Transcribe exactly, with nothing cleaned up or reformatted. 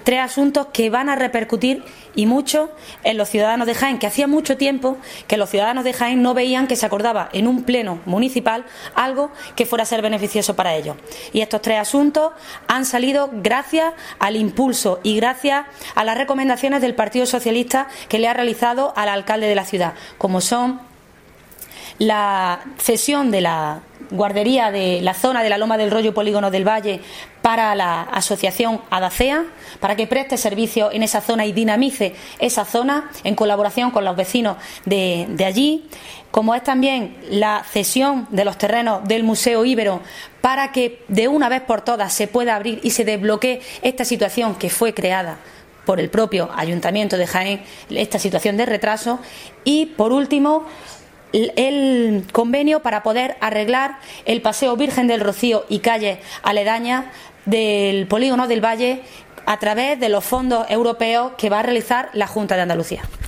tres asuntos que van a repercutir y mucho en los ciudadanos de Jaén, que hacía mucho tiempo que los ciudadanos de Jaén no veían que se acordaba en un pleno municipal algo que fuera a ser beneficioso para ellos. Y estos tres asuntos han salido gracias al impulso y gracias a las recomendaciones del Partido Socialista que le ha realizado al alcalde de la ciudad, como son la cesión de la guardería de la zona de la Loma del Rollo y Polígono del Valle para la asociación Adacea, para que preste servicio en esa zona y dinamice esa zona en colaboración con los vecinos de, de allí, como es también la cesión de los terrenos del Museo Íbero para que de una vez por todas se pueda abrir y se desbloquee esta situación que fue creada por el propio Ayuntamiento de Jaén, esta situación de retraso. Y por último, el convenio para poder arreglar el Paseo Virgen del Rocío y calles aledañas del Polígono del Valle a través de los fondos europeos que va a realizar la Junta de Andalucía.